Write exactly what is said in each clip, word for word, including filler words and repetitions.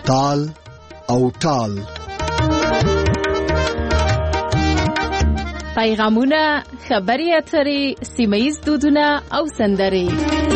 تال او ټال. پیغامونه، خبري اترې، سیمه‌ییز دودونه او سندرې.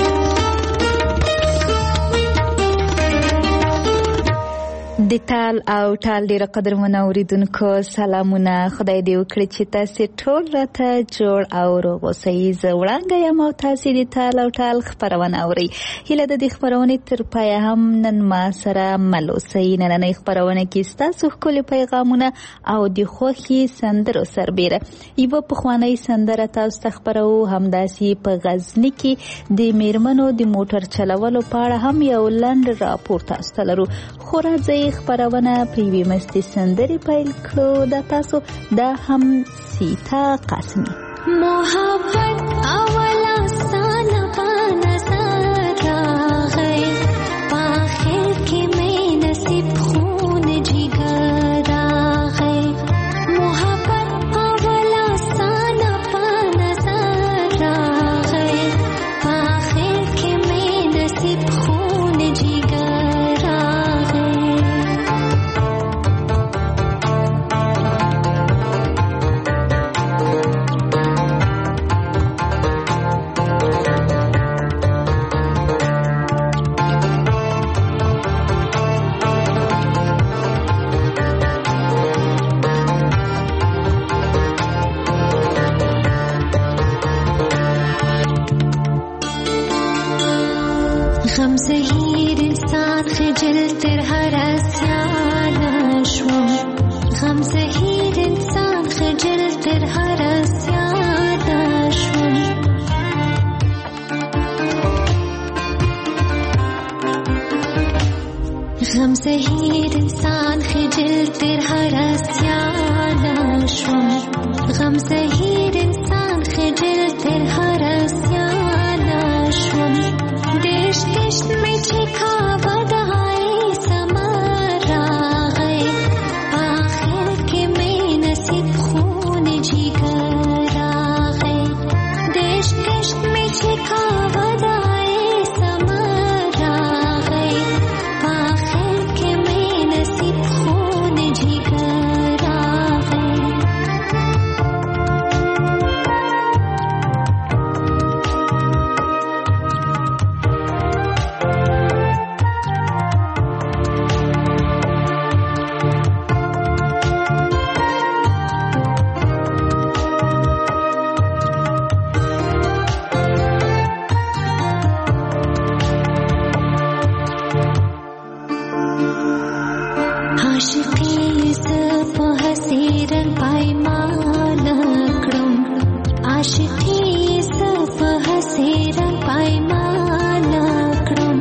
د تال او ټال ډیره قدرمنو اوریدونکو سلامونه. خدای دې وکړي چې تاسو ټول راته جوړ او روغ اوسئ. زه وړاندې یم او تاسو د تال او ټال خبرونه اورئ. هیله ده د خبرونې تر پایه هم نن ما سره مل اوسئ. نننۍ خبرونه کې ستاسو ښکلي پیغامونه او د خوښي سندرو سربیره یوه پخوانۍ سندره تاسو ته خبروو. همداسې په غزني کې د میرمنو د موټر چلولو په اړه هم یو لنډ راپور تاسو ته لرو. خو راځئ خبرونه په یوې مستې سندرې پیل کړو. دا تاسو دا هم سیتا قاسمی. محبت اولا سانا پانا سارا غی پاخر کی میں نصیب خون جگر آغی. محبت اولا سانا پانا سارا غی پاخر کی میں نصیب خون جگر آغی. غم زهیر انسان خجل تر هر اسیان شوم. غم زهیر انسان خجل تر هر اسیان شوم. غم زهیر انسان خجل تر هر اسیان شوم. غم زهیر انسان خجل تر هر اسیان شوم. دیش دیش میں چھکا ودائی سمارا گئے آخر کے میں نصیب خون جگر آگئے. دیش دیش میں چھکا ودائی سمارا گئے آخر کے میں نصیب خون جگر آگئے. عاشقی زپ حسیرن پایمان کړم. عاشقی زپ حسیرن پایمان کړم.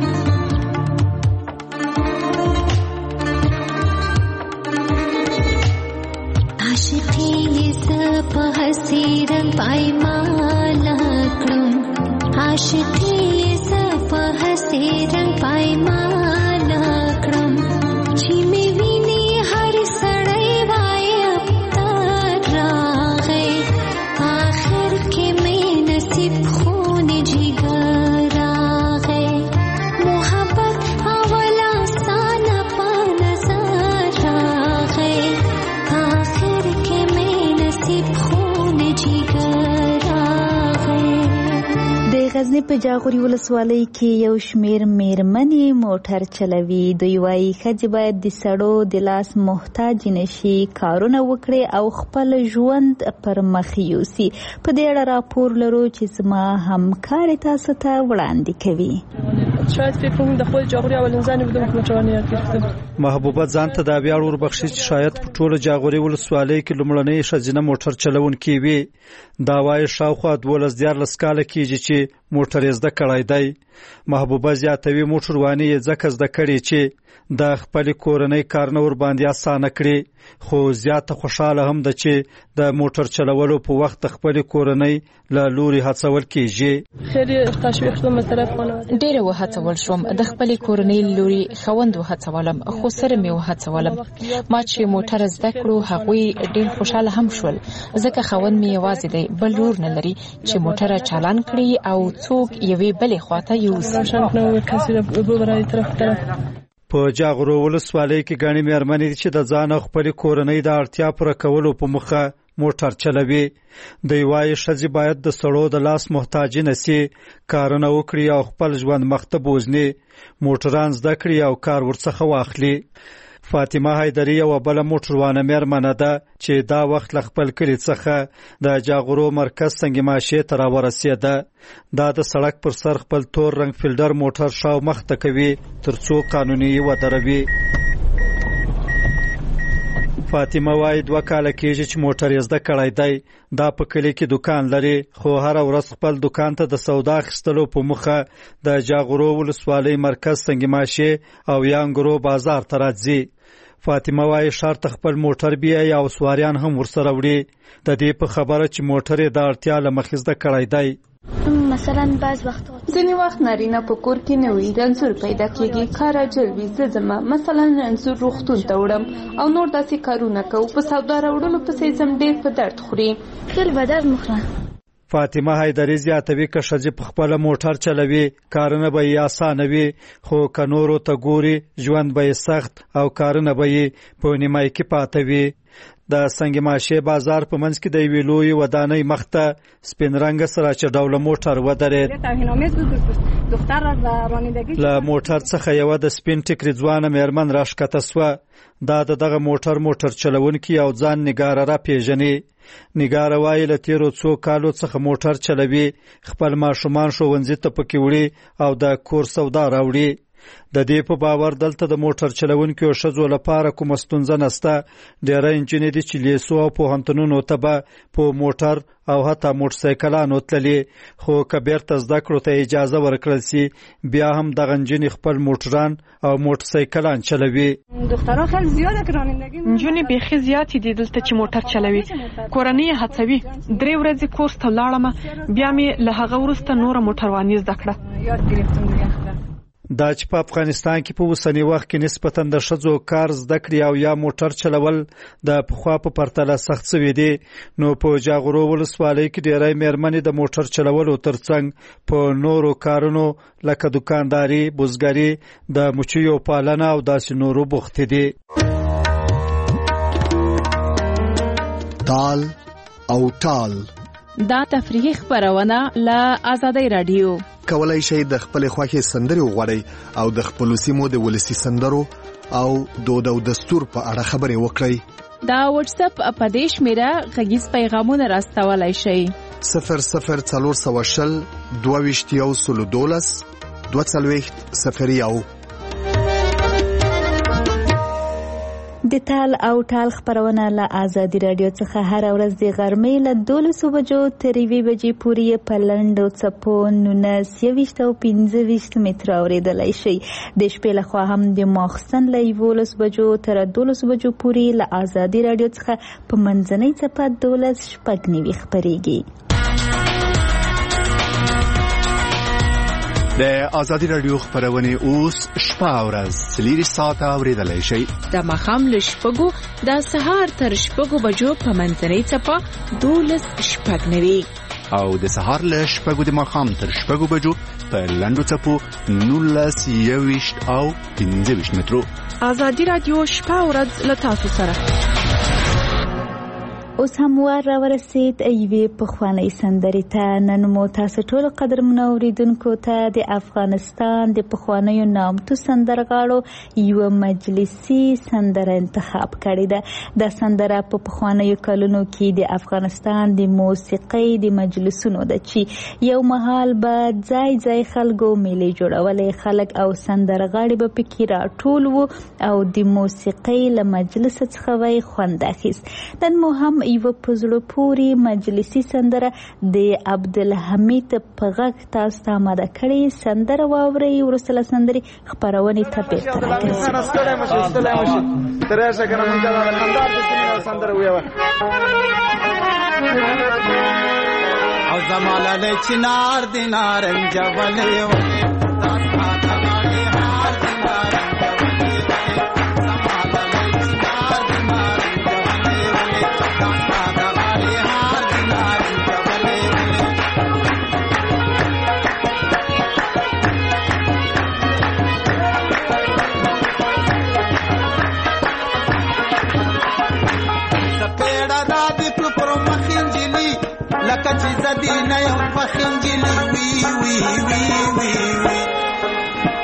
عاشقی زپ حسیرن پایمان کړم. عاشقی زپ حسیرن پایمان کړم. چې می ویني هر سړی وای ابتر راغی آخر کې مې نصیب خون جگر راغی. محبت اولا سانا په نظر راغی آخر کې مې نصیب خون جگر راغی. د غزني په جاغوري ولسوالۍ کې یو شمیر میرمنې موټر چلوي. دوی وايي ښځې باید د سړو د لاس محتاج نشي، کارونه وکړي او خپل ژوند پر مخ یوسي. په دې اړه راپور لرو چې زما همکارې تاسو ته وړاندې کوي. شاید فکر کنم د خود جاغوري اولین زنی بودم که موټرانی یاد گرفتم. محبوبه ځان ته دا ویاړ وربخښي چې شاید په ټوله جاغوري ولسوالۍ کې لومړنۍ ښځینه موټر چلونکې وي. دا وایي شاوخوا دولس دیارلس کاله کېږي چې موټر یې زده کړی دی. محبوبه زیاتوي موټرواني یې ځکه زده کړې چې د خپل کورنۍ کارونه ور باندې اسانه کړي. خو زیاته خوشاله هم ده چې د موټر چلولو په وخت خپل کورنۍ له لوري هڅول کېږي. خیلی تشویق شدم از طرف خانواده. ډېر وهڅول شوم د خپل کورنۍ لوري خوند وهڅولم، خو سره مې وهڅولم. ما چې موټر زده کړو هغوی ډېر خوشاله هم شول ځکه خوند مې یوازې دی، بل لور نه لري چې موټر چالان کړي او څوک یوې بلې خواته یوسي. روشن کنه کسی رو برای طرف طرف په جاغورو ولسوالۍ کې ګڼې مېرمنې چې د ځان او خپلې کورنۍ د اړتیا پوره کولو په موخه موټر چلوي. دوی وایي ښځې باید د سړو د لاس محتاجې نه سي، کارونه وکړي او خپل ژوند مخته بوځني، موټران زده کړي او کار ورڅخه واخلي. فاطمه حیدري یوه بله موټروانه مېرمنه ده چې دا وخت له خپل کلي څخه د جاغورو مرکز سنگ ماشې ته راورسېده. دا د سړک پر سر خپل تور رنګ فیلډر موټر شاو مخته کوي تر څو قانوني ودروي. فاطمه وایي دوه کاله کېږي چې موټر یې زده کړی دی. دا په کلي کې دکان لري، خو هره ورځ خپل دکان ته د سودا اخیستلو په موخه د جاغورو ولسوالۍ مرکز سنگ ماشې او یانګرو بازار ته راځي. فاطمه وایي ښار ته خپل موټر بیایي او سواریان هم ورسره وړي. د دې په خبره چې موټر یې د اړتیا له مخې زده کړی دی. مثلا بعض وخت ځینې وخت نارینه په کور کې نه وي، رنځور پیدا کېږي، کار اجل وي، زه ځمه مثلا رنځور روغتون ته وړم او نور داسې کارونه کوو، په سودا راوړلو پسې ځم، ډېر په درد خوري. تل به درد مخوره. فاطمه حیدري زیاتوي که ښځې په خپله موټر چلوي کارونه به یې اسانه وي، خو که نورو ته ګوري ژوند به یې سخت او کارونه به یې په نیمایي کې پاته وي. د سنگ ماشې بازار په منځ کې د یوې لویې ودانۍ مخته سپین رنګه سره چې ډوله موټر ودرېد. له موټر څخه یوه د سپین ټیکري ځوانه مېرمن راښکته سوه. دا د دغه موټر موټر چلونکي او ځان نګاره را پیژني. نګاره وایي له تیرو څو کالو څخه موټر چلوي، خپل ماشومان ښوونځي ته پکې وړي او د کور سودا راوړي. د دې په باور دلته د موټر چلونکو ښځو لپاره کومه ستونزه نشته. ډېری نجونې دي چې لیسو او پوهنتونونو ته به په موټر او حتی موټرسایکلانو تللي، خو که بیرته زده کړو ته اجازه ورکړل سي بیا هم دغه نجونې خپل موټران او موټرسایکلان چلوي. نجونې بیخي زیاتې دي دلته چې موټر چلوي. کورنۍ هڅوي. درې ورځې کورس ته ولاړم، بیا مې له هغه وروسته نوره موټرواني زده کړه. دا چې په افغانستان کې په اوسني وخت کې نسبتاً د ښځو کار زده کړې او یا موټر چلول د پخوا په پرتله سخت شوي دي، نو په جاغورو ولسوالۍ کې ډېری مېرمنې د موټر چلولو ترڅنګ په نورو کارونو لکه دکانداري، بزګري، د مچیو پالنه او داسې نورو بوختې دي. تال او ټال دا تفریحي خپرونه له آزادۍ رادیو. کولای شئ د خپل خوښې سندرې وغواړئ او د خپل سیمو د ولسي سندرو او دود او دستور په اړه خبرې وکړئ. دا واتس اپ په دې شمیره غږیز پیغامونه راستولای شئ. صفر صفر څلور سوه شل دوه ویشت یو سلو دولس دوه څلوېښت صفر یو. د تال او ټال خبرونه له آزادي رادیو څخه هر ورځ د غرمې له دولسو بجو تر یوې بجې پورې په لنډو څپو نولس، یوویشت او پنځه ویشت متره اورېدلی شئ. د شپې لخوا هم د ماخستن له یولس بجو تر دولسو بجو پورې له آزادي رادیو څخه په منځنۍ څپه دولس شپږ نوي خپرېږي. د آزادي رادیو خبرونه اوس شپه او ورځ څلور ساعته اورېدلی شئ. د ماښام له شپږو د سهار تر شپږو بجو په منځنۍ څپه دولس شپږ نوي او د سهار له شپږو د ماښام تر شپږو بجو په لنډو څپو نولس، یوویشت او پنځه ویشت مترو. آزادي رادیو شپه او ورځ له تاسو سره. اوس هم وار راورسید ایوې پخوانۍ سندرې ته. نن مو تاسو ټولو قدرمنو اورېدونکو ته د افغانستان د پخوانیو نامتو سندرغاړو یوه مجلسي سندره انتخاب کړې ده. دا سندره په پخوانیو کلونو کې د افغانستان د موسیقۍ د مجلسونو ده چې یو مهال به ځای ځای خلکو میلې جوړولې، خلک او سندرغاړي به پکې راټول وو او د موسیقۍ له مجلس څخه وی خوند اخیست. نن مو هم یوه په زړه پورې مجلسي سندره د عبدالحمید په غږ تاسو ته آماده کړې. سندره واورئ، وروسته له سندرې خپرونې ته بیرته او زماله چنار دینار جبلې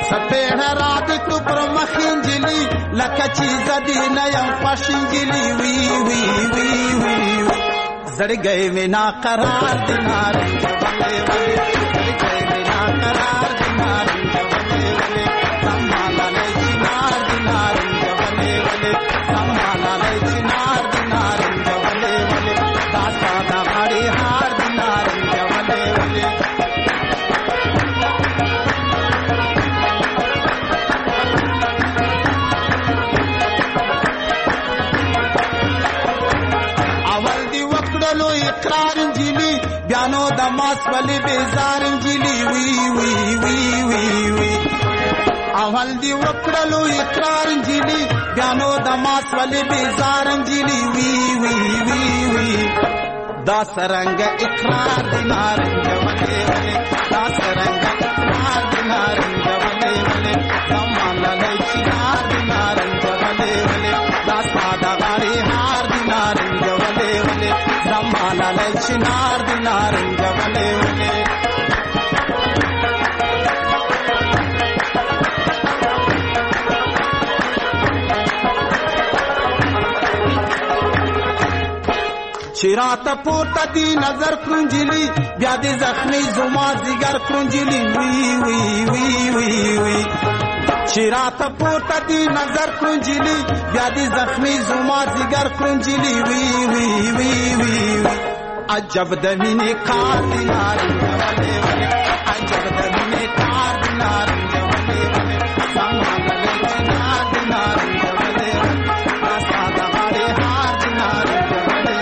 سپېړ راد تو پر مخ انجلي لکه چې زدي نه یم خوښ انجلي وی وی وی وی زړګی مې ناقرار دی نارنج ولې ولې زړګی مې ناقرار دی نارنج ولې ولې سمالالی چنار دی نارنج ولې ولې سمالالی چنار دی نارنج ولې ولې دا ساده غاړې هار دی نارنج ولې ولې اقرار انجلی بیانو دماس ولی بیزار انجلی وی وی وی وی وی اول دی وکړلو اقرار انجلی بیانو دماس ولی بیزار انجلی وی وی وی وی دا سرنګ اقرار دی نارنج ولی ولی دا سرنګ اقرار دی نارنج ولی ولی زمانه چنار دی نارنج ولی ولی دا ساده غاړي هار دی نارنج ولی ولی زمانه چنار دی نارنج ولی ولی چراته پورته دی نظر کرنجلی بیا دی زخمی زما زیگر کرنجلی وی وی وی وی وی چراته پورته دی نظر کرنجلی بیا دی زخمی زما زیگر کرنجلی وی وی وی وی عجب د مینې کار دی نارنج ولې ولې عجب د مینې کار دی نارنج ولې ولې سمالالی چنار دی نارنج ولې ولې دا ساده غاړې هار دی نارنج ولې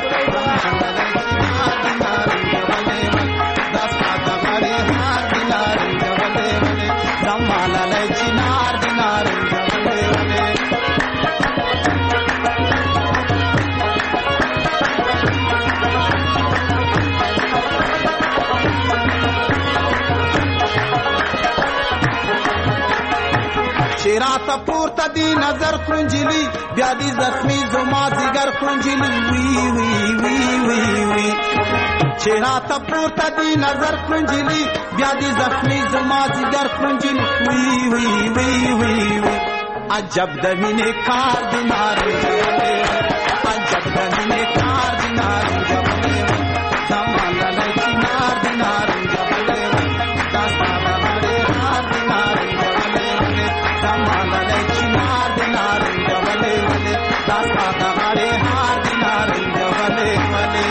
چراته پورته دی نظر کرنجلی بیا دی زخمی زما زیگر کرنجلی وی وی وی وی وی چراته پورته دی نظر کرنجلی بیا دی زخمی زما زیگر کرنجلی وی وی وی وی وی عجب د مینې کار دی نارنج ولې عجب د مینې کار دی نارنج ولې زمانه چنار دی نارنج ولې دا ساده غاړې هار دی نارنج ولې زمانه چنار دی نارنج ولې ولې دا ساده غاړې هار دی نارنج ولې ولې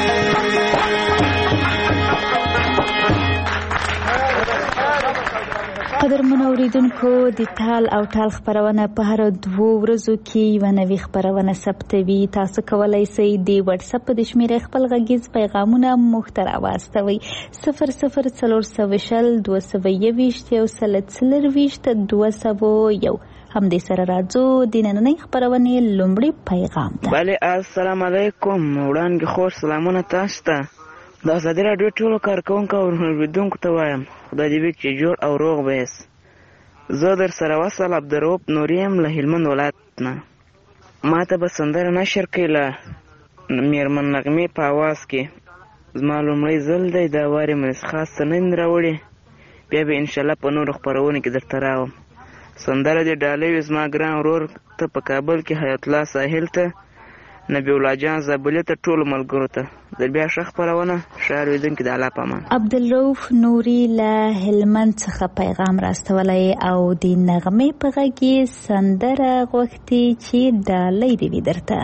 قدرمنو اوریدونکو د تال او ټال خبرونه په هر دوه ورځو کې یو نوې خبرونه ثبتوي. تاسو کولای شئ د واتس اپ د شمیرې خپل غږیز پیغامونه محتوا واستوي صفر صفر څلور سوه شل دوه سوه یوویشت یو سل څلرویشت دوه سوه یو. همدې سره راځو د نننۍ خبرونې لومړی پیغام ده. بله السلام علیکم. وړاندې خور سلامونه تاسو ته. د ازادي راډیو ټولو کارکوونکو او اوریدونکو ته وایم خدای دې وکړي چې جوړ او روغ به یاست. زه در سره وصل عبدالرؤف نوري یم له هلمند ولایت نه. ما ته به سندره نشر کړي له میرمن نغمې په اواز کې. زما لومړی ځل دی دا وار یې مې خاص څه نه دي راوړي، بیا به انشاءالله په نورو خپرونو کې درته راوم. سندره دې ډالۍ وي زما ګران ورور ته په کابل کې حیات الله ساحل ته، نبی الله جان زابلې ته، ټولو ملګرو ته. در بیا ښه خپرونه ښه اورېدونکي د الله په امان. عبدالرؤف نوري له هلمند څخه پیغام راستولی او د نغمې په غږ یې سندره غوښتې چې ډالۍ دې وي درته.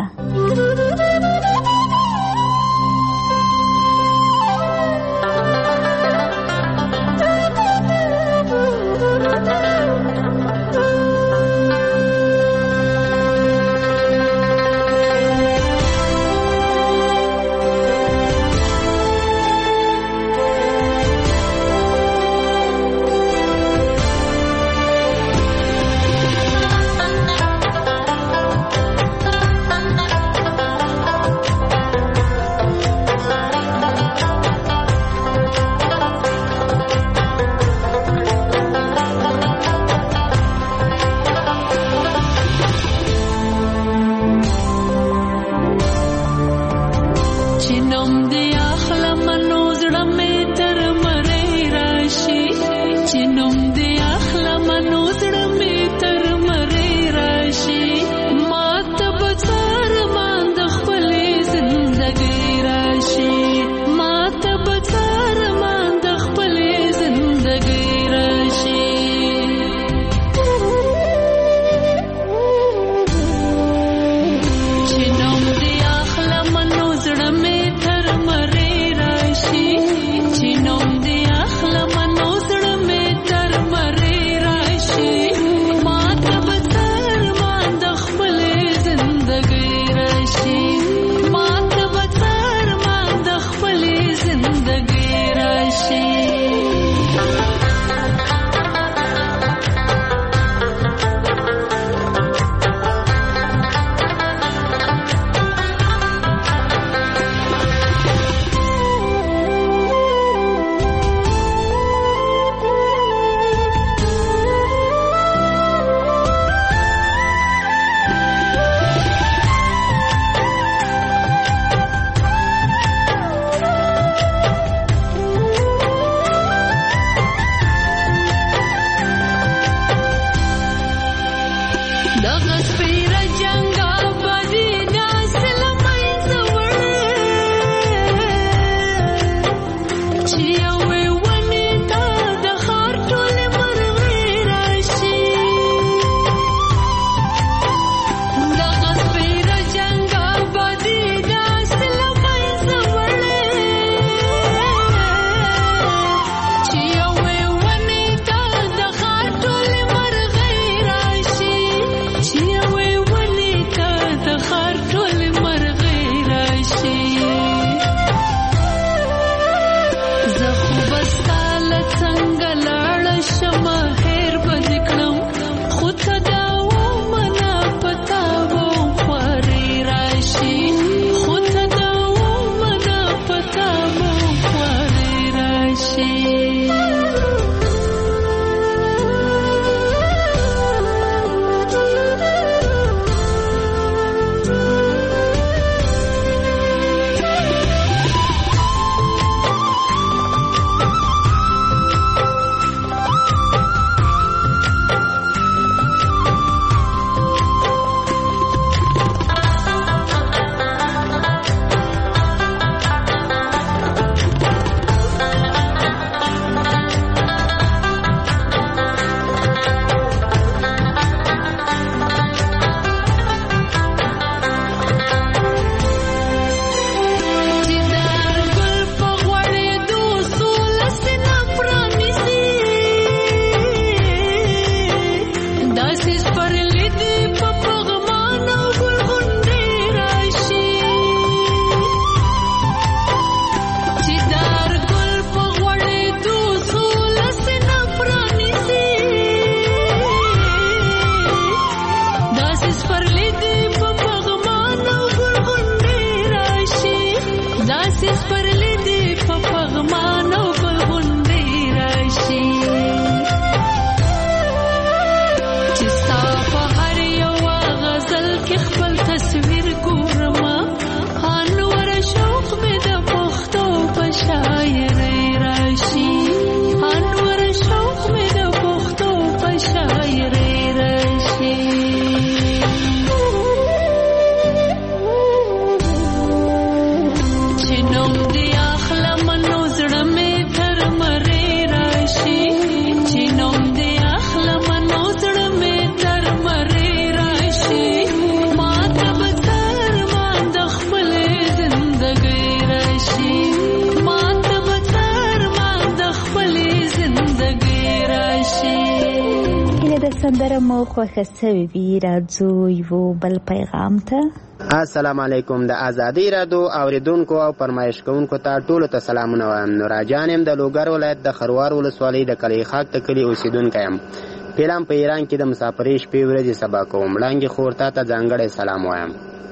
سندره مو خوښه سوي وي راځو یو بل پیغام ته. السلام علیکم. د ازادي رادیو اوریدونکو او فرمایش کوونکو ته ټولو ته سلامونه وایم. نوراجان یم د لوګر ولایت د خروار ولسوالۍ د کلی خاک ته کلی اوسیدونکی یم. فلم په ایران کې د مسافرۍ شپې ورځې سبا کوم. وړانګې خور ته ته ځانګړی سلام وایم.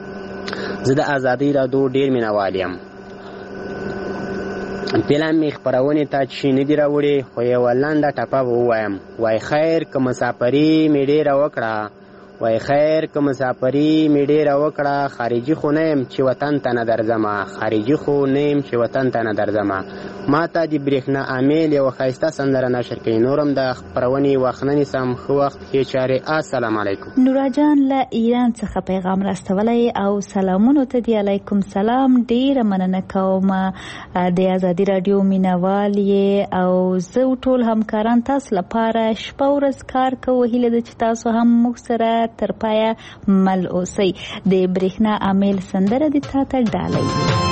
زه د ازادي رادیو ډېر مینهوال یم. فلم می خپرونې ته چې نه دی راوړی خو یوه لنډه ټپه ووایم. وای خیر که مسافري مې ډېره وکړه وای خیر که مسافري مې ډېره وکړه خارجي خو نه یم چې وطن ته نه درځمه خارجي خو نه یم چې وطن ته نه درځمه ما ته د برېښنا امیل یوه ښایسته سندره نشر کوي نورم د خپرونې وخت نه نیسم ښه وخت ښې چارې السلام علیکم نورا جان له ایران څخه پیغام راستولی او سلامونو ته دی علیکم سلام ډېره مننه کوم د ازادي راډیو مینوال یې او زه ټول همکاران تاسو لپاره شپه ورځ کار کوو هیله ده چې تاسو هم موږ سره تر پایه مل اوسئ د برېښنا امیل سندره دې تا ته ډالۍ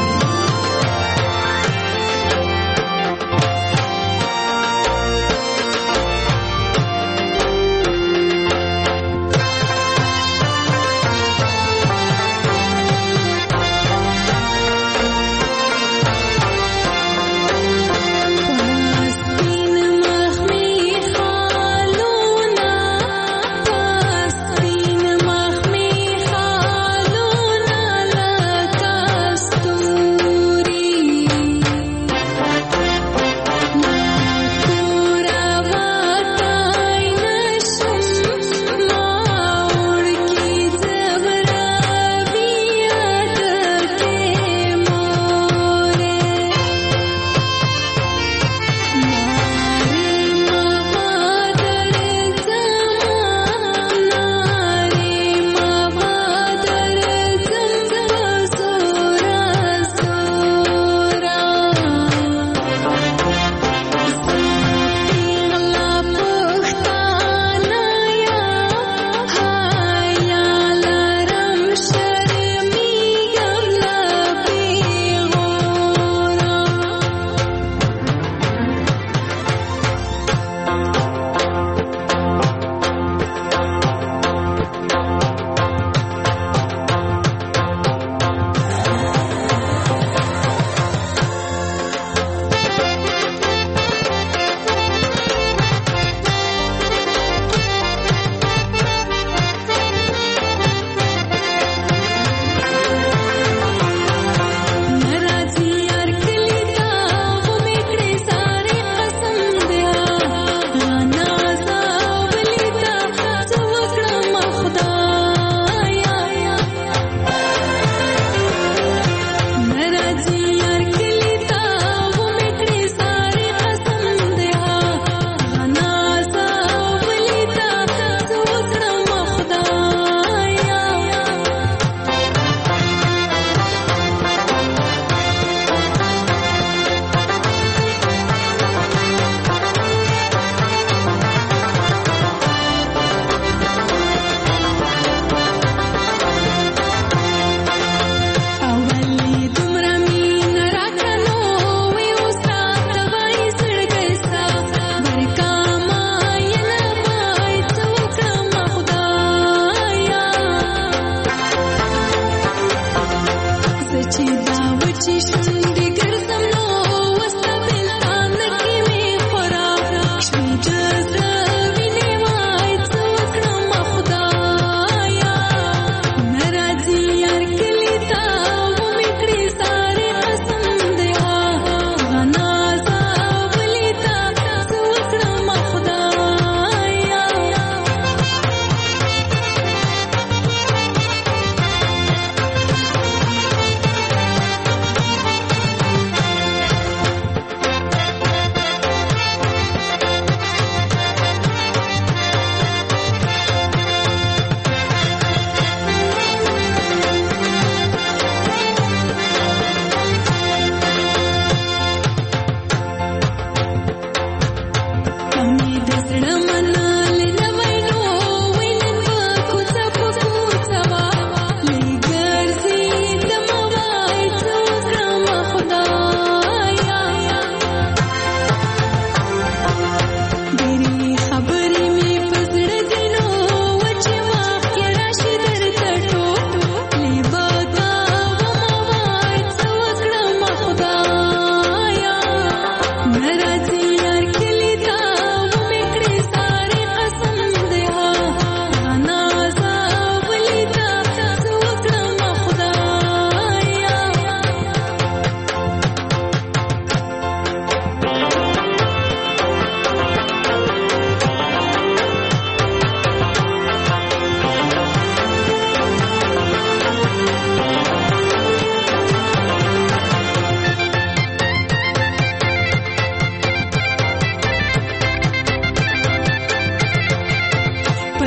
तुम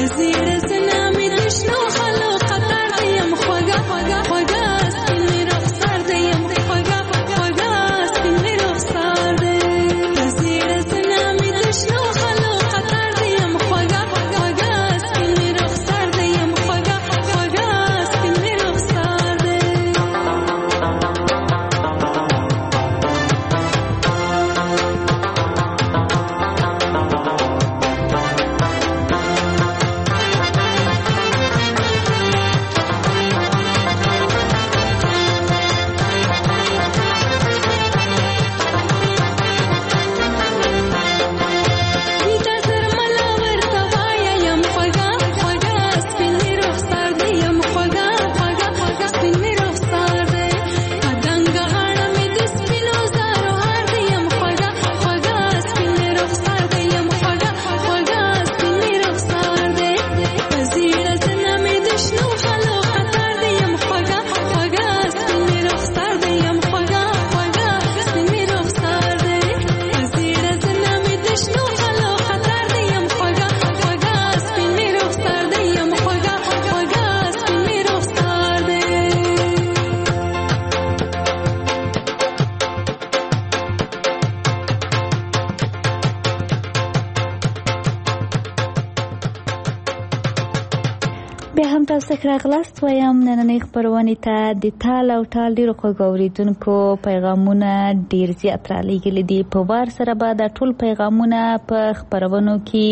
بیا هم تاسو ته راغلاست وایم نننۍ خپرونې ته د تال او ټال ډېرو خوږو اورېدونکو پیغامونه ډېر زیات رالیږلي دي. په وار سره به دا ټول پیغامونه په خپرونو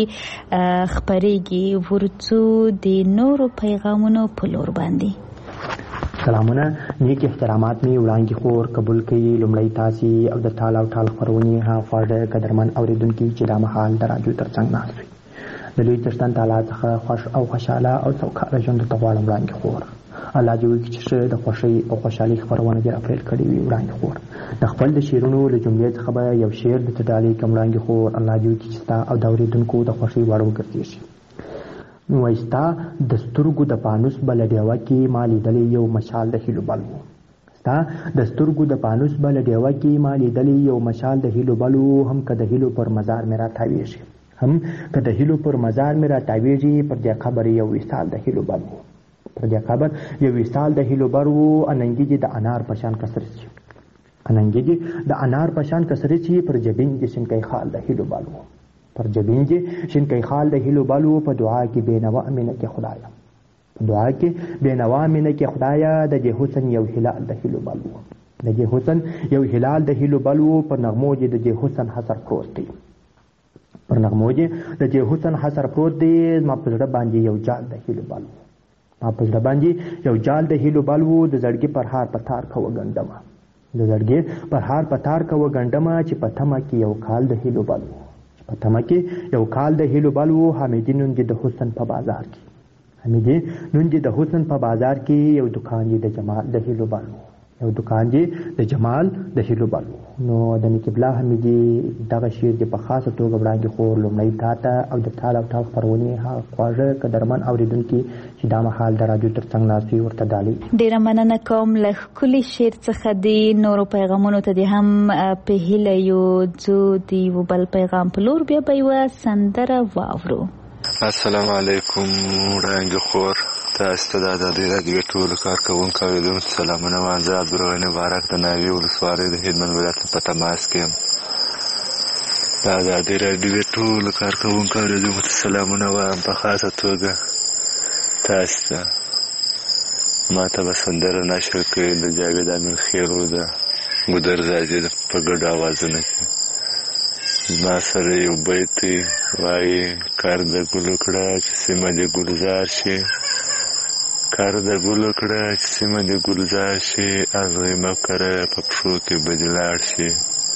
کې خپرېږي. ورڅو د نورو پیغامونو په لور باندې. سلامونه، نیک احترامات می وړاندې خور قبول کړي. لومړی تاسې او د ټال او ټال خپرونې ها خواږه قدرمن اورېدونکي چې دا مهال د راډیو تر څنګ ناست وي، د لوی څښتن تعالی څخه خوښ او خوشحاله او سوکاله ژوند ته غواړم وړاندې خور. الله دې وکړي چې ښه د خوښۍ او خوشحالۍ خپرونه دې راپیل کړې وي وړاندې خور. د خپل د شعرونو له جملې څخه به یو شعر درته ډالۍ کړم وړاندې خور. الله دې وکړي چې ستا او د اورېدونکو د خوښۍ وړ وګرځېږي. وایي ستا د سترګو د پانوس به له ډیوه کې ما لیدلی یو مشال د هیلو بل و. ستا د سترګو د پانوس به له ډیوه کې ما لیدلی یو مشال د هیلو بل و. هم که د هیلو پر مزار مې راتاویږي هم که د هیلو پر مزار مې راتاویږي، پر دې قبر یو وصال د هیلو بل و. پر دې قبر یو وصال د هیلو بر و. اننګي دې د انار په شان کسر شي اننګي دې د انار په شان کسر شي، پر جبین دې شینکی خال د هیلو بل و. پر جبین دې شینکی خال د هیلو بل و. په دعا کې بېنوا مینه کې خدایا په دعا کې بېنوا مینه کې خدایا. د دې حسن یو هلال د هیلو بل و. د دې حسن یو هلال د هیلو بل و. پر نغمو دې د دې حسن حسر پروت دی پر نغمو دې د دې حسن حسر پروت دی. ما په زړه باندې یو جال د هیلو بل و. ما په زړه باندې یو جال د هیلو بل و. د زړګي پر هار په تار کوه ګنډمه د زړګي پر هار په تار کوه ګنډمه. چې په تمه کې یو کال د هیلو بل و. په تمه کې یو کال د هیلو بل و. حمیدي نن دې د حسن په بازار کې حمیدي نن دې د حسن په بازار کې. یو دکان دې د جمال د هیلو بل و. یو دکان دې د جمال د هیلو بل و. نو د نکبلا حمیدي دغه شعر دې په خاصه توګه وړاندې خور لومړی تا ته او د ټال او ټال خپرونې ها خواږه قدرمن اورېدونکي چې دا مهال د راډیو تر څنګ ناست وي ورته ډالۍ. ډېره مننه کوم. له ښکلي شعر څخه د نورو پیغامونو ته دې هم په هیله یو ځو د یو بل پیغام په لور. بیا به یوه سندره واورو. السلام علیکم وړاندې خور، تاسو ته د ازادۍ راډیو ټولو کارکوونکو اورېدونکو ته سلامونه وایم. زه عبدالغني مبارک د ناوې ولسوالۍ د هلمند ولایت په تماس کې یم. د ازادۍ راډیو ټولو کارکوونکو اورېدونکو ته سلامونه وایم. په خاصه توګه تاسو ته ما ته به سندره نشر کړي د جاوید امین خیرو د ګودر زاجي په ګډو اوازونو کې. زما سره یو بیت وایي: کار د ګلو کړه چې سیمه دې ګلزار شي، کار د ګلو کړه چې سیمه دې ګلزار شي، اغزی مه کره په پښو کې به دې لاړ شي.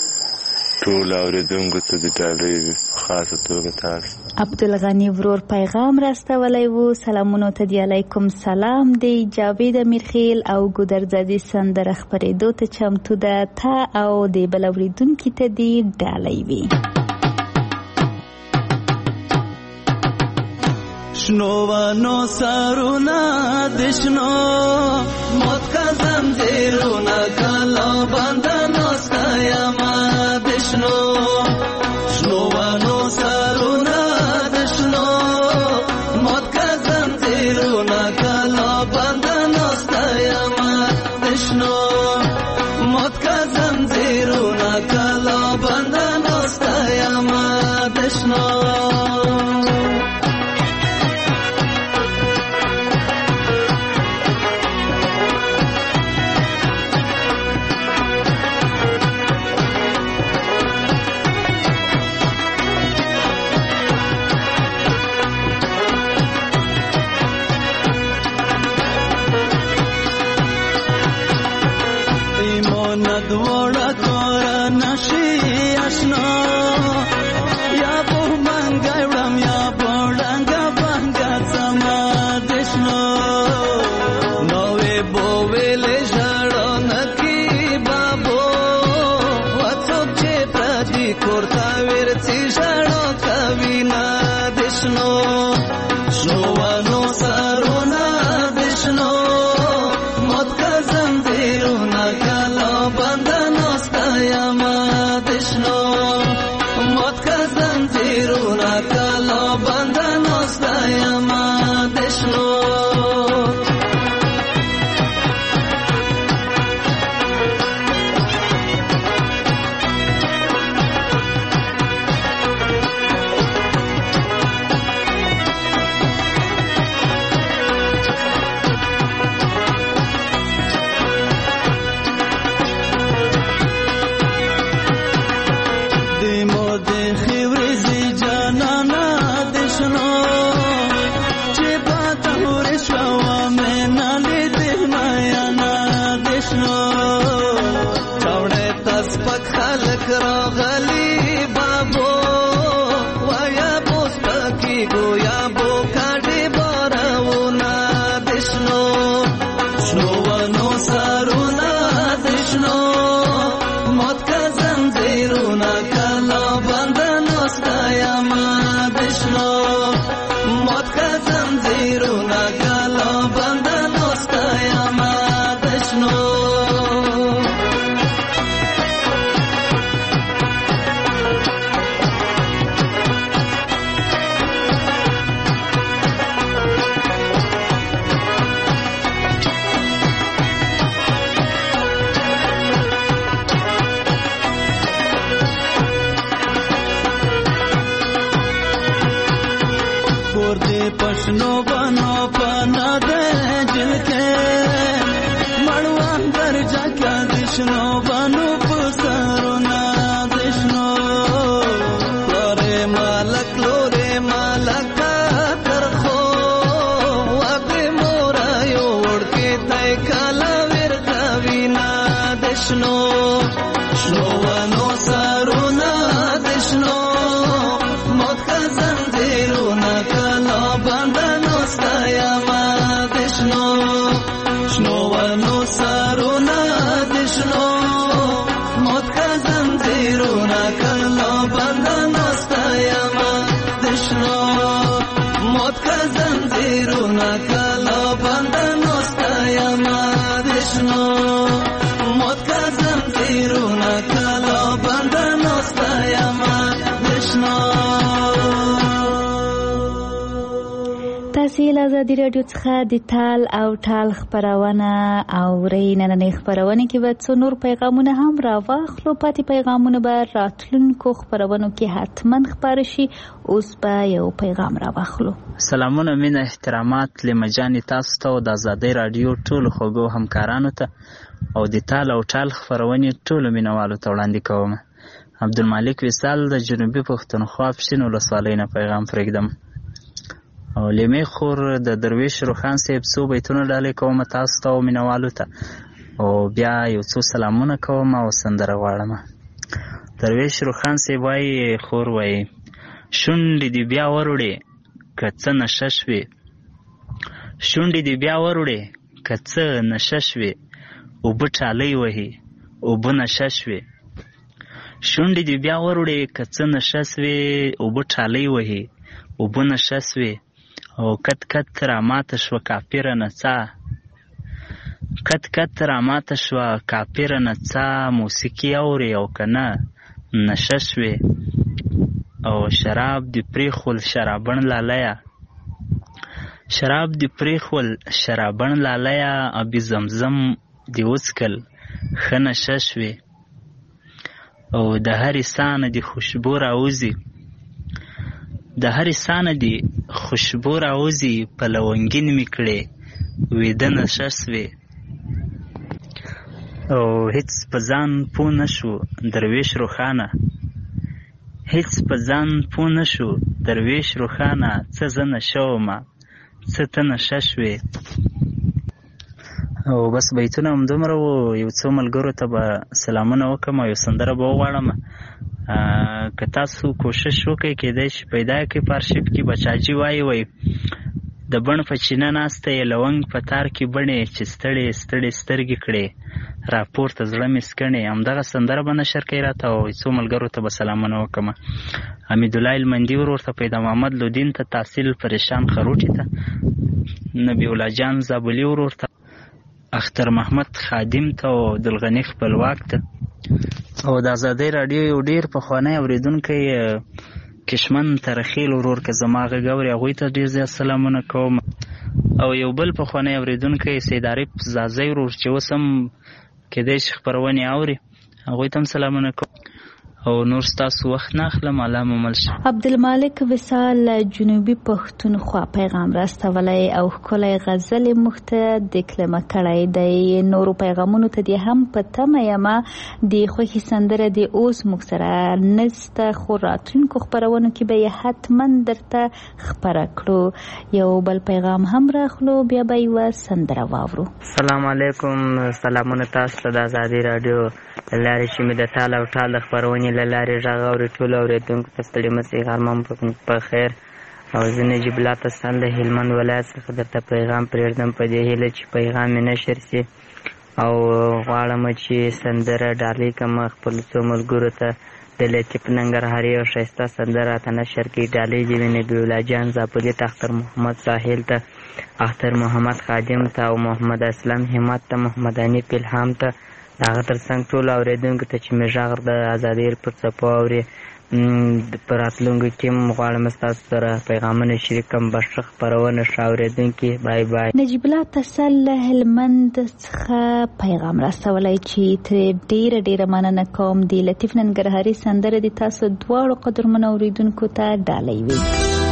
ټول اورېدونکو ته د ډالۍ په خاصه توګه تاسو. عبدالغني ورور پیغام راستولی و. سلامونو ته دی علیکم سلام دی. جاوید امیرخیل او ګودرزادي سندره خپرېدو ته چمتو ده. تا او د بل اورېدونکي ته دی ډالۍ وي. شنوانو سرونا دشنو موت کا زنجیرونا کلا بندنو ستایما دشنو. شنوانو سرونا دشنو موت کا دوړه کور نشي آشنا یا په منګای وړم یا په ډنګه بنګه سما دشنو نوې بوویلې ژړو نکی بابو وڅوک چې پردي کورته ورڅي ژړو کوي نه دشنو شنو ونو سرونه دشنو موت کزم دیرونه کلا بندنو ستایما دشنو موت کزم دیرونه کلا بندنو ستایما دشنو راغلی بابو ویا بوس پکی گویا بو کاټي بارونه دشنو شنو ونو سرونه دشنو موت کزم زیرونه کلا بندنو ستایما دشنو موت کزم زیرونه کلا بندنو ستایما دشنو پښنو بنو پنا دے جل کے مړوان درجا کا دشنو بنو پسرو نا دشنو لورے مالک لورے مالک ترخو وګ مورا یو ور کې تای کالا ور کوینا دشنو شنو ونو سرو نا دشنو موت کزم دیرونه کلا بندنو ستایما دشنو شنو ونو سرونه دشنو موت کزم دیرونه کلا بندنو ستایما دشنو موت کزم دیرونه کلا بندنو ستایما دشنو موت کزم دیرونه کلا بندنو ستایما دشنو تاسو له آزادي رادیو څخه د تال او ټال خبرونه اورئ. نننۍ خبرونه کې به څو نور پیغامونه هم راواخلو. پاتې پیغامونه به راتلونکو خبرونو کې حتما خپاره شي. اوس به یو پیغام راواخلو. سلامونه، مینه، احترامات لمجانې تاسو ته او د آزادۍ رادیو ټولو خوږو همکارانو ته او د تال او ټال خبرونې ټولو مینوالو ته وړاندې کوم. عبدالمالک وصال د جنوبي پښتونخوا پښتون ولسوالۍ نه پیغام پرېږدم. او لیمې خور د درویش روخان صاحب څو بیتونه ډالۍ کوم تاسو ته او مینوالو ته، او بیا یو څو سلامونه کوم او سندره غواړم. درویش روخان صاحب وایي، خور وایي، شونډې دې بیا وروړې که څه نشه شوې، شونډې دې بیا وروړې که څه نشه شوې، اوبه ټالۍ وهي اوبه نشه شوې، شونډې دې بیا وروړې که څه نشه شوې، اوبه ټالۍ وهي اوبه نشه شوې، او کت کت راماته شوه کافره نڅا، کت کت راماته شوه کافره نڅا، موسیقي اورې او که نه نشه شوې، او شراب دې پرېښول شرابن لالیه، شراب دې پرېښول شرابن لالیه، ابي زمزم دې وڅکل ښه نشه شوې، او د هرې سانه دې خوشبو راوځي، د هرې سانه دې خوشبو راوځي، په لونګین مې کړې ویده نشه شوې، او هیڅ په ځان پوه نه شو درویش روښانه، هیڅ په ځان پوه نه شو درویش روښانه، څه زه نشه ومه څه ته نشه شوې، او بس بیتونه همدومره وو. یو څو ملګرو ته به سلامونه وکړم او یو سندره به وغواړم. که تاسو کوشش وکړئ کېدای شي پیدا کړئ په ارشیف کې. بچاجي وایي وایي د بڼ په چینه ناسته یې لونګ په تار کې بڼې چې ستړې ستړې سترګې کړې راپورته زړه مې سکڼې. همدغه سندره به نشر کوي راته او څو ملګرو ته به سلامونه وکړم. حمیدالله المندي ورور ته، پیدا محمد لودین ته، تحصیل پریشان خروټي ته، نبی الله جان زابلي ورور ته، اختر محمد خادم ته او عبدالغني خپلواک ته. او د ازادۍ راډیو یو ډېر پخوانی اورېدونکی کشمن ترخیل ورور که زما غږ اوري هغوی ته ډېر زیات سلامونه کوم. او یو بل پخوانی اورېدونکی سید عارف زازی ورور چې اوس هم کېدای شي خپرونې اوري هغوی ته هم سلامونه کوم. او نور ستاسو وخت نه اخلم. الله مو مل شه. عبدالمالک وصال جنوبي پښتونخوا پیغام راستولی او ښکلی غزل یې موږ ته دکلمه کړی دی. نورو پیغامونو ته دې هم په تمه یمه. د خوښې سندره دې اوس موږ سره نسته خو راتلونکو خپرونو کې به یې حتما درته خپره کړو. یو بل پیغام هم راخلو بیا به یوه سندره واورو. سلام علیکم. سلامونه تاسو ته د ازادۍ راډیو له لارې چې مې د ټال او ټال د خپرونې له لارې غږ اوري. ټولو اورېدونکو ته ستړي مه شئ، غرمه مو په خیر. او زه نجیب الله تسل د هلمند ولایت څخه درته پیغام پرېږدم په دې هیله چې پیغام مې نشر شي. او غواړم چې سندره ډالۍ کړم خپلو څو ملګرو ته. د لطیف ننګرهاري او ښایسته سندره راته نشر کړي. ډالۍ دې وي نبي الله جان زابلي ته، اختر محمد ساحل ته، اختر محمد خادم ته او محمد اسلم همت ته، محمد انیف الهام ته. د هغه تر څنګ ټولو اورېدونکو ته چې مې غږ د ازادۍ پر څپو اوري په راتلونکو کې هم غواړم ستاسو سره پیغامونه شریک کړم. به ښه خپرونه ښه اورېدونکي. بای بای. نجیب الله تسل له هلمند څخه پیغام راستولی چې ترې ډېره ډېره مننه کوم. د لطیف ننګرهاري سندره د تاسو دواړو قدرمنو اورېدونکو ته ډالۍ وي.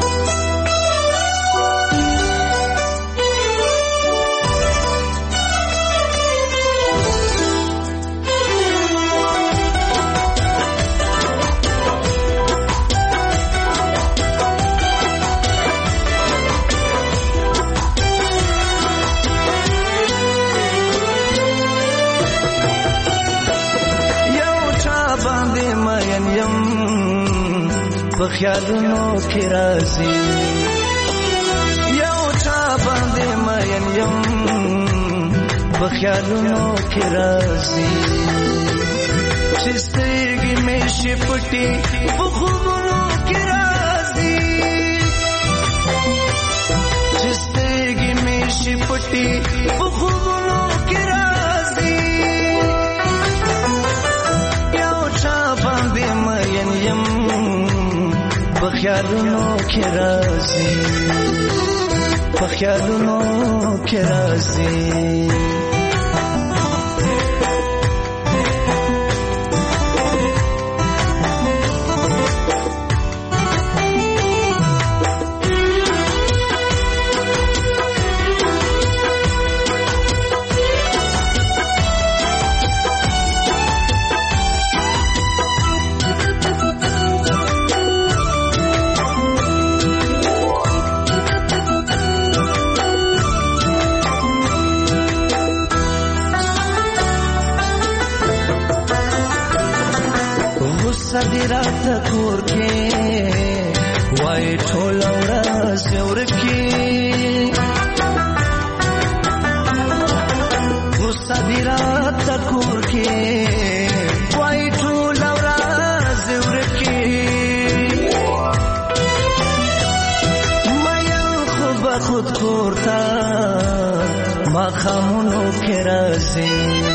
خیالونو کې راځي یو چا باندې مین یم په خیالونو کې راځي چې سترګې مې شي پټې په خوبونو کې راځي چې سترګې مې شي پټې په خوبونو کې راځي یو چا باندې مین یم په خیالونو کې راځي په خیالونو کې راځي صدرات کور کې وای ټول ورځ ورکی صدرات کور کې وای ټول ورځ ورکی مې خو به خود کوړتا ما خامونو کې راځي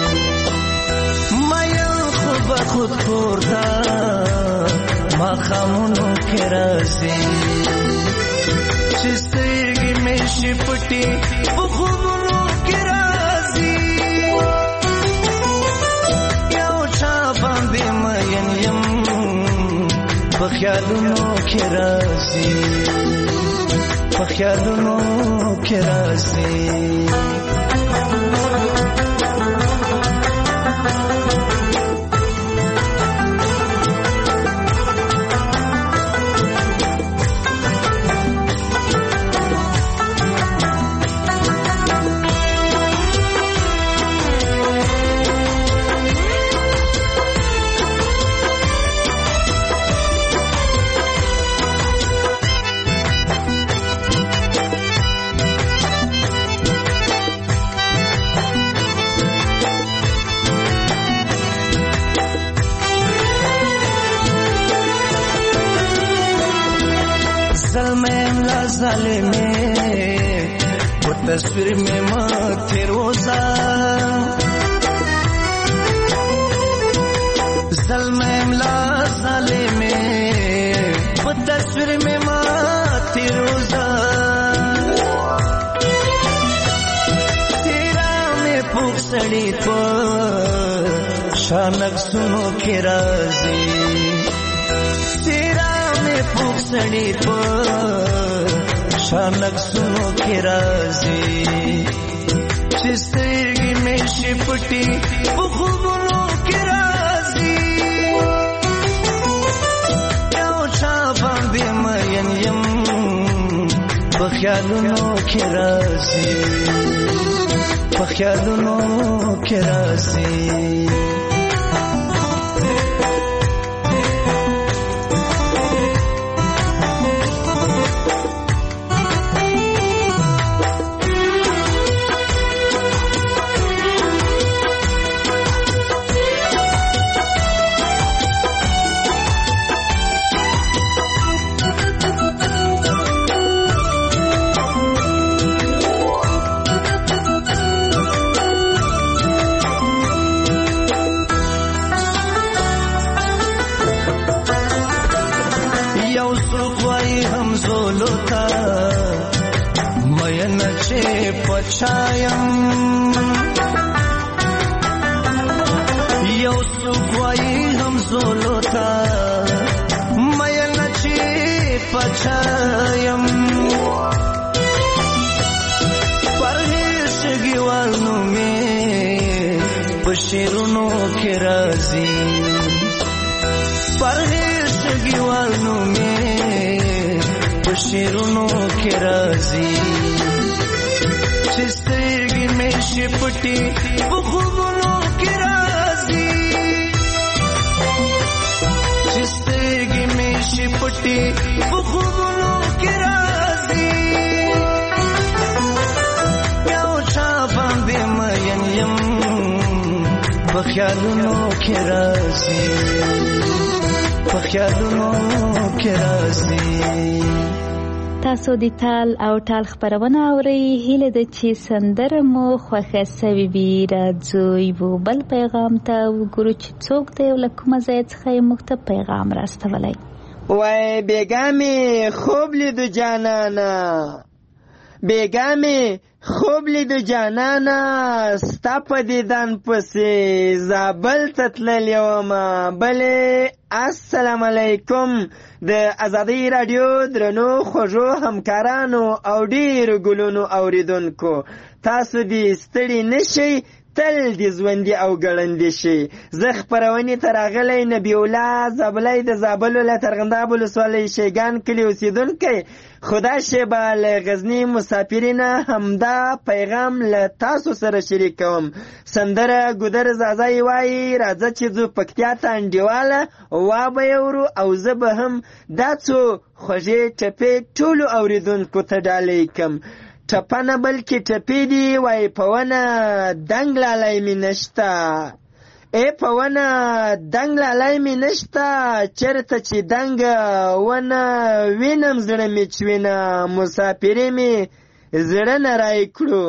خود پورتا ما خامونو کې راځي چې سترګې مې شي پټې په خوبونو کې راځي یو چا باندې مین یم په خیالونو کې راځي په خیالونو کې راځي ظالمه वो तस्वीर में माथे रोजा ज़ल्म-ए-इमला ज़ालिमे वो तस्वीर में माथे रोजा तेरा में फूक सड़ी पर शानक सुनो के राजी तेरा में फूक सड़ी पर शानक सुनो के राजी जिसगी में शिपटी वो खूबों के राजी क्यों छापा बेमयन यम बख्यालुनों के राजी बख्यालुनों के राजी पछायम यौ सुखवाई हम जोलोता मयन चे पछायम परहेश गिवालनु में बशीरुनो के राजी परहेश गिवालनु में बशीरुनो के राजी जिसगी में शिपटी वो खूबों की राजी जिसगी में शिपटी वो खूबों की राजी क्यों छापा बेमयन यम बख्यालुनों की राजी बख्यालुनों की राजी تاسو د تال او ټال خبرونه اورئ هیله ده چې سندره مو خوښه سوي وي. راځو یو بل پیغام ته وګورو چې څوک دی او له کومه ځای څخه یې موږ ته پیغام راستولی. وای بیګا مې خوب لیدو جانانه بیګا مې خوب لیدو جانانه ستا په دیدن پسې زابل ته تللی ومه بلې السلام علیکم د ازادۍ راډیو درنو خوږو همکارانو او ډیرو ګلونو اوریدونکو تاسو دې ستړي نشئ تل دې ژوندي او ګړندي شي. زه خپرونې ته راغلی نبی الله زابلی د زابل ولایت ارغنداب ولسوالۍ شیګان کلي اوسېدونکی خدا شیبه له غزني مسافرینه همدا پیغام له تاسو سره شریکوم. سندره ګودر زازای وایي راځه چې ځو پکتیا ته انډیواله وا به یې ورو او زه به هم دا څو خوږې ټپې ټولو اوریدونکو ته ډالۍ کړم. ټپه نه بلکې ټپې دي وایي په ونه دنګ لالی مې نشته ای په ونه دنګ لالی مې نشته چېرته چې دنګه ونه وینم زړه مې چوینه مسافري مې زړه نه رای کړو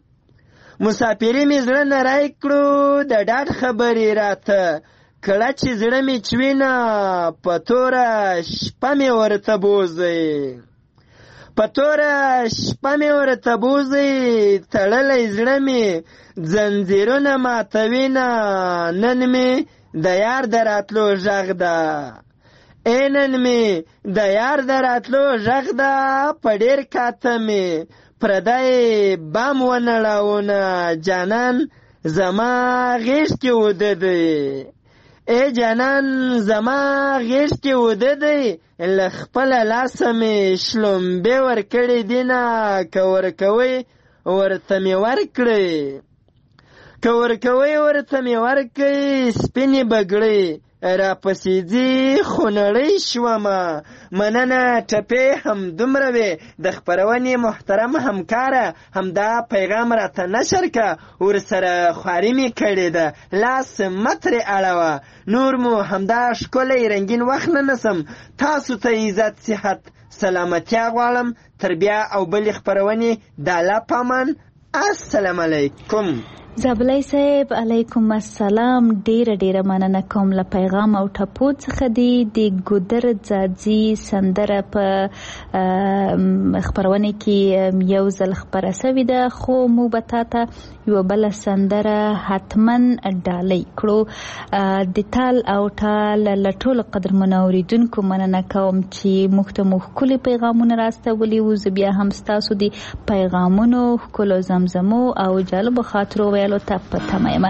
مسافري مې زړه نه رای کړو د ډاډ خبرې راته کله چې زړه مې چوینه په توره شپه مې ورته بوځئ په توره شپه مې ورته بوځئ تړلی زړه مې ځنځیرونه ماتوینه نن مې د یار د راتلو غږ ده ای نن مې د یار د راتلو غږ ده په ډېر کاته مې پردی بام ونړاونه جانان زما غېږ کې وده دی ای جانان زما غېږ کې وده دی له خپله لاسه مې شلومبې ورکړې دینه که ورکوئ ورته مې ورکړئ که ورکوئ ورته مې ورکړئ سپینې بګړۍ راپسې ځي خو نړۍ شومه مننه ټپې همدومره وې د خپرونې محترم همکاره همدا پیغام راته نشر که ورسره خواري مې کړې ده لاس مه ترې اړوه نور مو همدا ښکلی رنګین وخت نه نسم تاسو ته عزت صحت سلامتیا غواړم. تر بیا او بلې خپرونې د الله په امان. السلام علیکم. زابلای صاحب علیکم السلام. ډیره ډیره مننه کوم له پیغام او ټپو څخه دی. د ګودر ځاځي سندره په خپرونه کې یو ځل خپره سوې ده، خو موږ به تاته یوه بله سندره حتما ډالۍ کړو. د تال او ټال له ټولو قدرمنو اورېدونکو مننه کوم چې موږ ته مو ښکلي پیغامونه راستولي وو. زه بیا هم ستاسو د پیغامونو ښکلو زمزمو او جالبو خاطرو ویلو ته په تمه یم.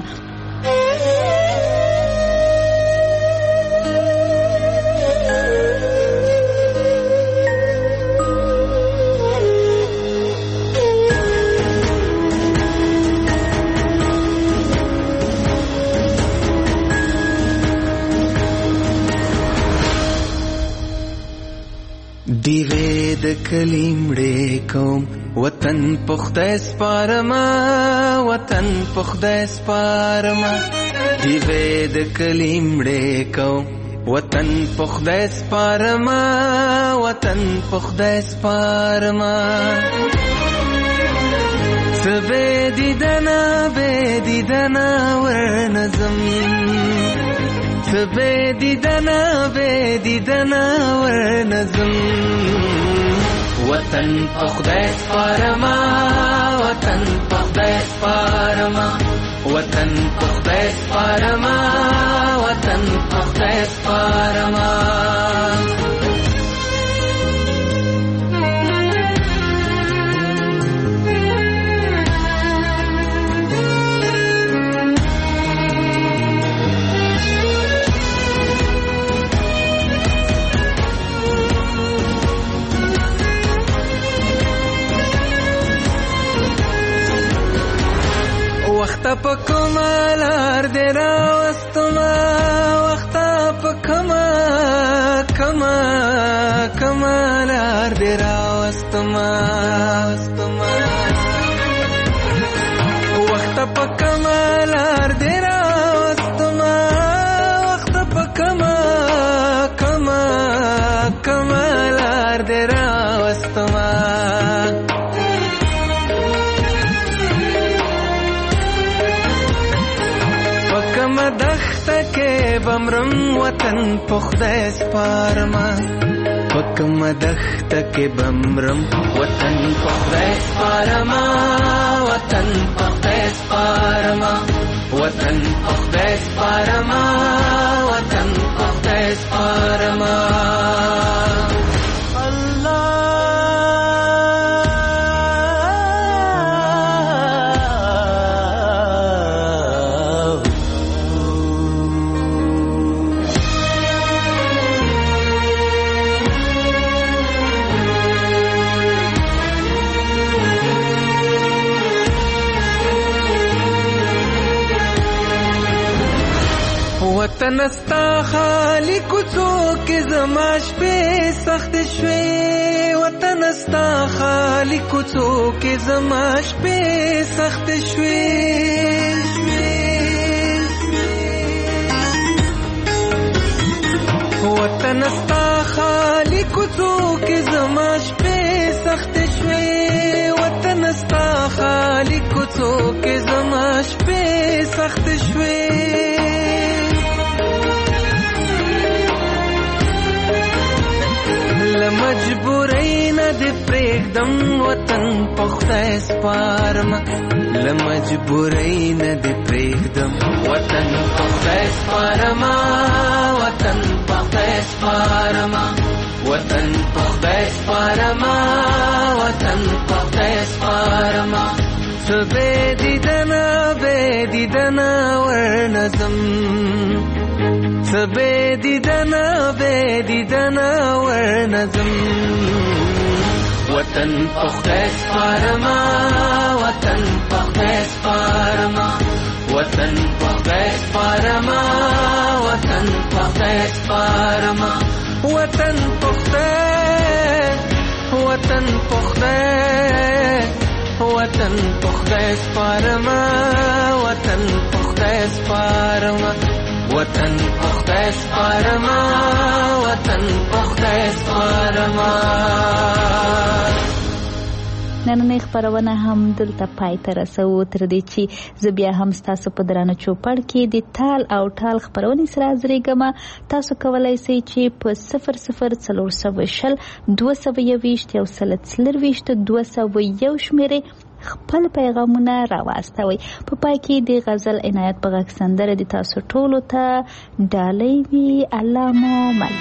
دیوې د کلیمړې کوم وطن پخته سپارما، وطن پخته سپارما. دیوې د کلیمړې کوم وطن پخته سپارما، وطن پخته سپارما. سبه دیدنا به دیدنا ورنظم، سبه دیدنا به دیدنا ورنظم. وطن پخته سپارما، وطن پخته سپارما. وطن پخته سپارما، وطن پخته سپارما. وخت په کمالار دی راوستما، وخت په کما کما کمالار دی راوستما. وخت په کمالار دی راوستما، وخت په کما کما کمالار دی راوستما. دخته کې بمرم وطن پخته سپارما، پکم دخته کې بمرم وطن پخته سپارما، وطن پخته سپارما. وطن پخته سپارما، وطن پخته سپارما. وطن استا خالی کوڅو کې زما شپې سخت شوې، وطن استا خالی کوڅو کې زما شپې سخت شوې. وطن استا خالی کوڅو کې زما شپې سخت شوې، وطن استا خالی کوڅو کې زما شپې سخت شوې. لمجبورۍ نه دې پرېږدم وطن پخته سپارما، لمجبورۍ نه دې پرېږدم وطن پخته سپارما، وطن پخته سپارما. وطن پخته سپارما، وطن پخته سپارما. سبه دیدنا به دیدنا ورنظم، سبه دیدنا به دیدنا ورنظم. وطن پخته سپارما، وطن پخته سپارما. وطن پخته سپارما، وطن پخته سپارما. وطن پخته، وطن پخته، وطن پخته سپارما، وطن پخته سپارما. وطن پخته سپارما وطن پخته سپارما. نننۍ خپرونه هم دلته پای ته رسوو. تر دې چې زه بیا هم ستاسو په درانه چوپړ کې د تال او ټال خپرونې سره حاضرېږم. تاسو کولی شئ چې په صفر صفر څلور سوه شل دوه سوه یوویشت یو سل څلرویشت دوه سوه یو شمېرې خپل پیغامونه راواستوئ. په پای کې د غزل عنایت په غږ سندره د تاسو ټولو ته ډالۍ وي. الله مو مل.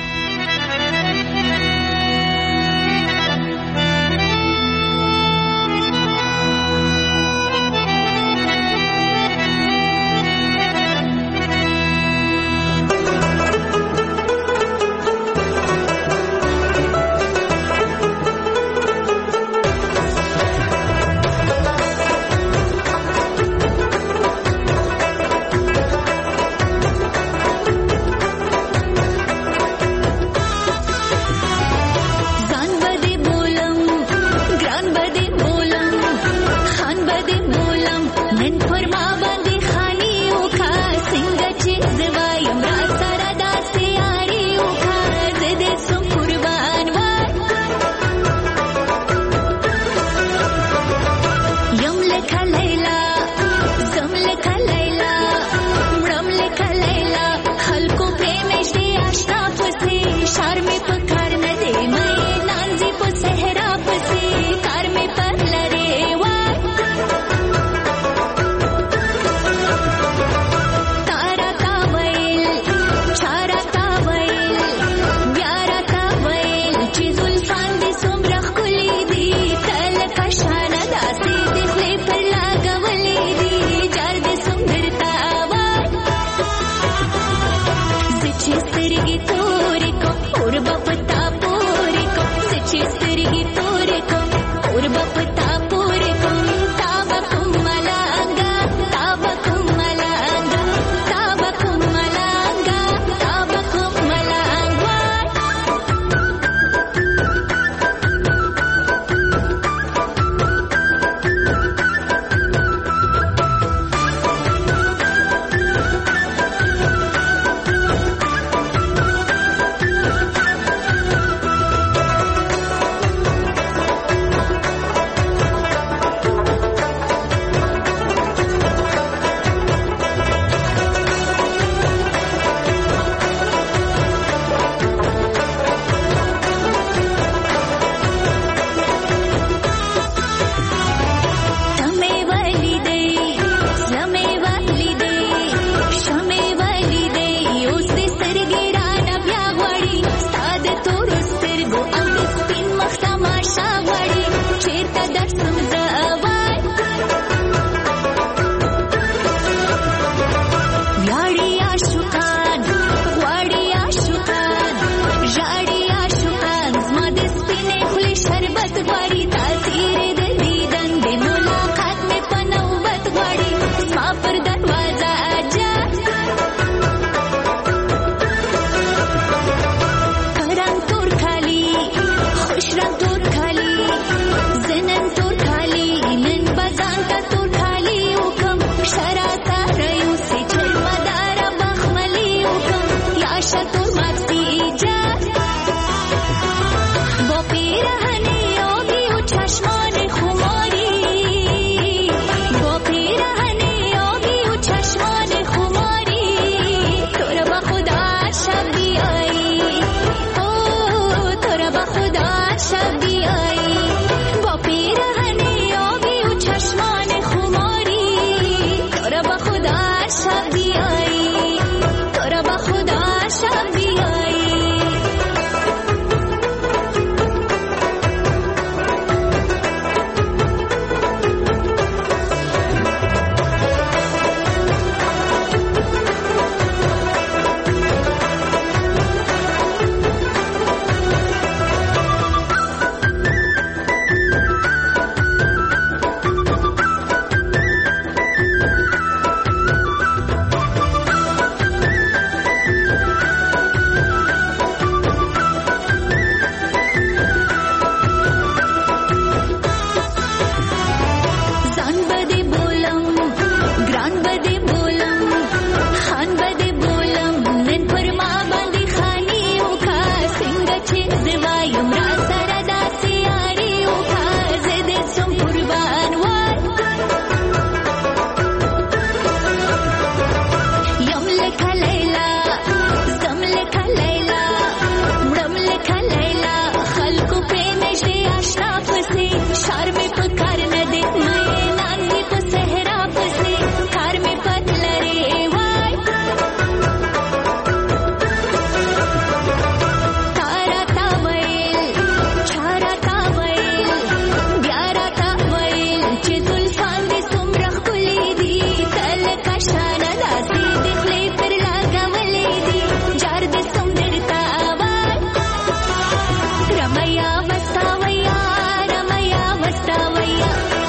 خوش رنگ تور کالی زنن تور کالی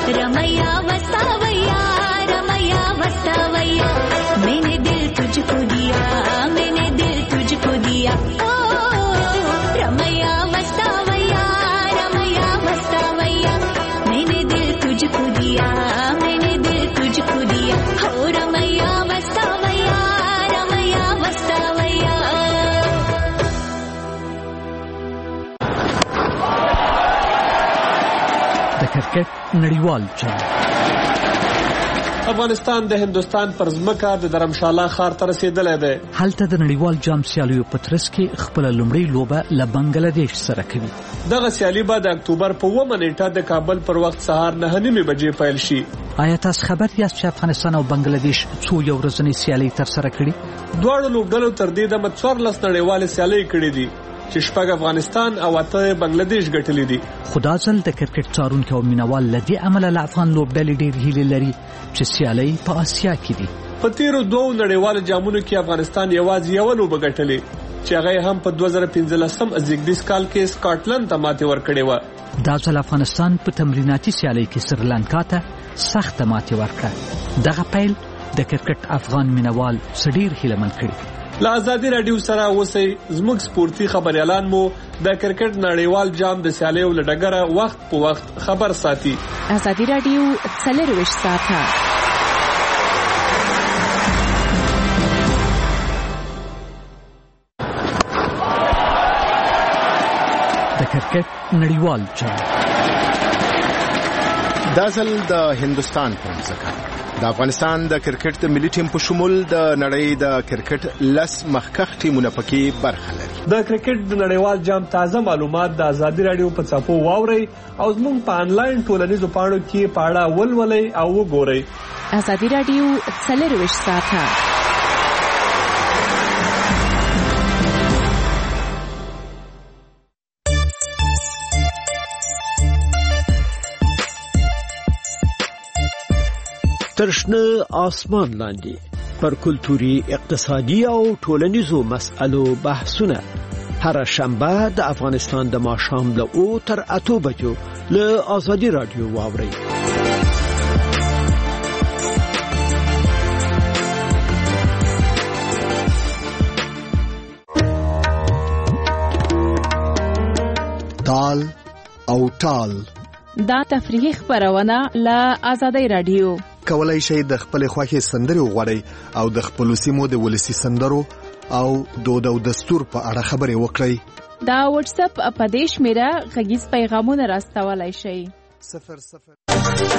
रमैया वसावैया रमैया वसावैया मैंने दिल तुझको दिया मैंने दिल तुझको दिया ओ रमैया वसावैया रमैया वसावैया मैंने दिल तुझको दिया मैंने दिल तुझको दिया हो रमैया वसावैया रमैया वसावैया। د کرکټ نړیوال جام افغانستان د هندستان پر ځمکه د درمشاله ښار ته رسېدلی دی. هلته د نړیوال جام سیالیو په ترڅ کې خپله لومړۍ لوبه له بنګلادیش سره کوي. دغه سیالي به د اکتوبر په اوومه نیټه د کابل پر وخت سهار نهه نیمې بجې پیل شي. آیا تاسو خبر یاست چې افغانستان او بنګلادیش څو یو ورځنۍ سیالۍ ترسره کړي؟ دواړو لوبډلو تر دې دمه څوارلس نړیوالې سیالۍ کړي دي چې شپږ افغانستان او اته بنگلادیش ګټلې دي. خو دا ځل د کرکټ څارونکي او مینوال له دې امله له افغان لوبډلې ډېر هیلې لري چې سیالۍ په اسیا کې دي. په تیرو دوو نړیوالو جامونو کې افغانستان یوازې یوه لوبه ګټلې چې هغه هم په دوه زره پنځلسم زیږدیز کال کې سکاټلند ته ماتې ورکړې وه. دا ځل افغانستان په تمریناتي سیالۍ کې سریلانکا ته سخته ماتې ورکړه. دغه پیل د کرکټ افغان مینوال څه ډېر هیلهمن کړي. له ازادي راډیو سره اوسئ. زموږ سپورتي خبريالان مو د کرکټ نړیوال جام د سیالیو له ډګره وخت په وخت خبر ساتي. ازادي راډیو څلرویشت ساعته د کرکټ نړیوال جام دا ځل د هندستان په ځمکه د افغانستان د کرکټ د ملي ټیم په شمول د نړۍ د کرکټ لس مخکښ ټیمونه پکې برخه لري. د کرکټ د نړیوال جام تازه معلومات د ازادي راډیو په صفحو واورئ او زموږ په انلاین ټولنیزو پاڼو کې پاړه ولولئ او وګورئ. ازادي راډیو څلرویشت ساعته ترشنه آسمان لاندې پر کلتوري اقتصادي او ټولنیزو مسألو بحثونه هر شنبه د افغانستان د ماښام له او تر اتو بجو له ازادي رادیو واورئ. تال او ټال دا تفریحي خبرونه له ازادي رادیو. کولای شئ د خپل خوښي سندري وغواړئ او د خپل سیمو د ولسی سندرو او دود او دستور په اړه خبرې وکړئ. دا واتس اپ په دې شمیره غږیز پیغامونه راستولای شئ. صفر صفر